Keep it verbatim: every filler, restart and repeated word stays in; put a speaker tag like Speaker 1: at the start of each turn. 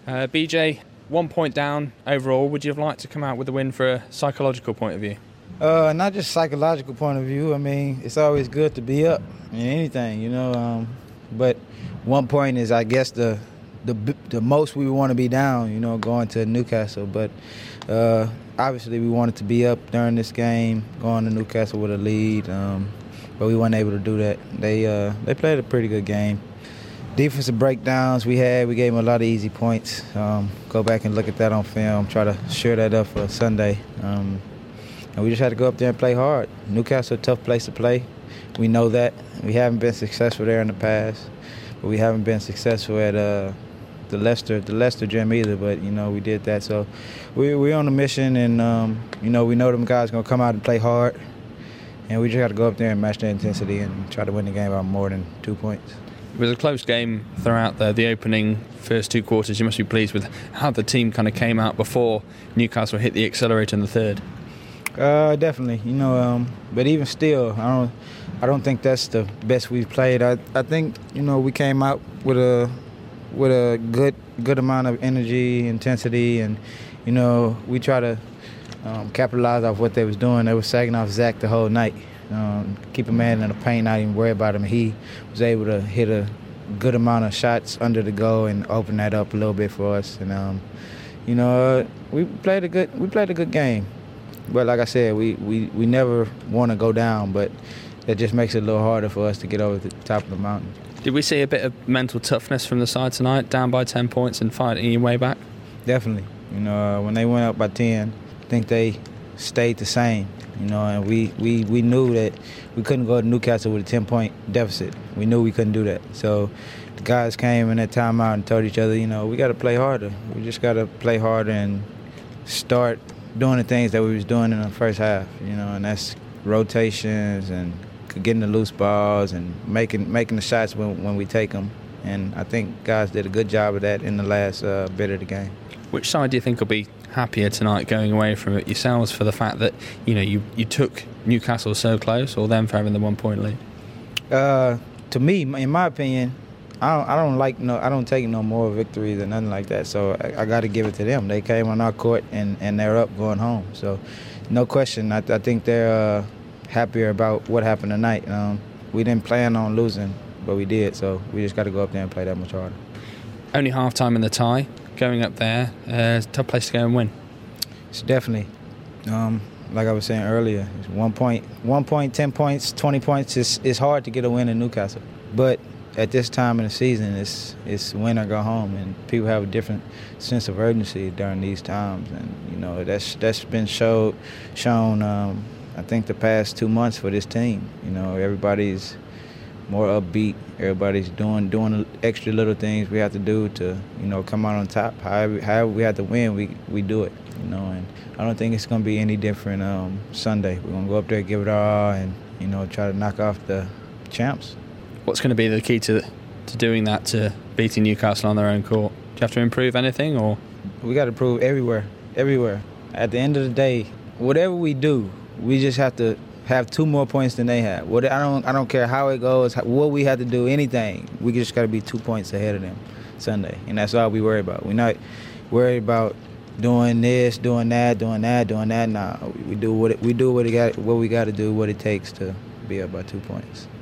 Speaker 1: Uh, B J, one point down overall. Would you have liked to come out with a win for a psychological point of view?
Speaker 2: Uh, not just psychological point of view. I mean, it's always good to be up in anything, you know. Um, but one point is, I guess, the the the most we want to be down, you know, going to Newcastle. But uh, obviously, we wanted to be up during this game, going to Newcastle with a lead. Um, but we weren't able to do that. They uh, they played a pretty good game. Defensive breakdowns we had, we gave them a lot of easy points. Um, go back and look at that on film, try to shore that up for Sunday. Um, and we just had to go up there and play hard. Newcastle, a tough place to play. We know that. We haven't been successful there in the past, but we haven't been successful at uh, the Leicester the Leicester gym either, but, you know, we did that. So we, we're on a mission, and, um, you know, we know them guys going to come out and play hard, and we just got to go up there and match their intensity and try to win the game by more than two points.
Speaker 1: It was a close game throughout the, the opening first two quarters. You must be pleased with how the team kind of came out before Newcastle hit the accelerator in the third.
Speaker 2: Uh, definitely, you know. Um, but even still, I don't, I don't think that's the best we've played. I, I think, you know, we came out with a, with a good, good amount of energy, intensity, and, you know, we try to um, capitalize off what they was doing. They were sagging off Zach the whole night. Um, keep a man in the paint, not even worry about him. He was able to hit a good amount of shots under the goal and open that up a little bit for us. And um, you know, uh, we played a good we played a good game. But like I said, we, we, we never want to go down, but that just makes it a little harder for us to get over the top of the mountain.
Speaker 1: Did we see a bit of mental toughness from the side tonight, down by ten points and fighting your way back?
Speaker 2: Definitely. You know, uh, when they went up by ten, I think they stayed the same. You know, and we, we, we knew that we couldn't go to Newcastle with a ten-point deficit. We knew we couldn't do that. So the guys came in that timeout and told each other, you know, we got to play harder. We just got to play harder and start doing the things that we was doing in the first half, you know, and that's rotations and getting the loose balls and making making the shots when, when we take them. And I think guys did a good job of that in the last uh, bit of the game.
Speaker 1: Which side do you think will be happier tonight going away from it, yourselves for the fact that, you know, you, you took Newcastle so close, or them for having the one point lead?
Speaker 2: Uh, to me, in my opinion, I don't, I don't like no I don't take no more victories or nothing like that. So I, I got to give it to them. They came on our court and, and they're up going home. So no question, I, I think they're uh, happier about what happened tonight. Um, we didn't plan on losing, but we did. So we just got to go up there and play that much harder.
Speaker 1: Only half time in the tie. Going up there, uh, it's a tough place to go and win.
Speaker 2: It's definitely, um, like I was saying earlier, it's one point, one point, ten points, twenty points. It's, it's hard to get a win in Newcastle. But at this time in the season, it's it's win or go home, and people have a different sense of urgency during these times. And you know that's that's been showed shown. Um, I think the past two months for this team. You know, everybody's more upbeat. Everybody's doing doing extra little things we have to do to, you know, come out on top. However, however we have to win, we we do it, you know. And I don't think it's going to be any different um, Sunday. We're going to go up there, give it our all, and, you know, try to knock off the champs.
Speaker 1: What's going to be the key to to doing that, to beating Newcastle on their own court? Do you have to improve anything, or?
Speaker 2: We got to improve everywhere, everywhere. At the end of the day, whatever we do, we just have to have two more points than they have. What I don't, I don't care how it goes, what we have to do, anything. We just got to be two points ahead of them Sunday, and that's all we worry about. We're not worried about doing this, doing that, doing that, doing that. Nah, we do what it, we do what it got, what we got to do, what it takes to be up by two points.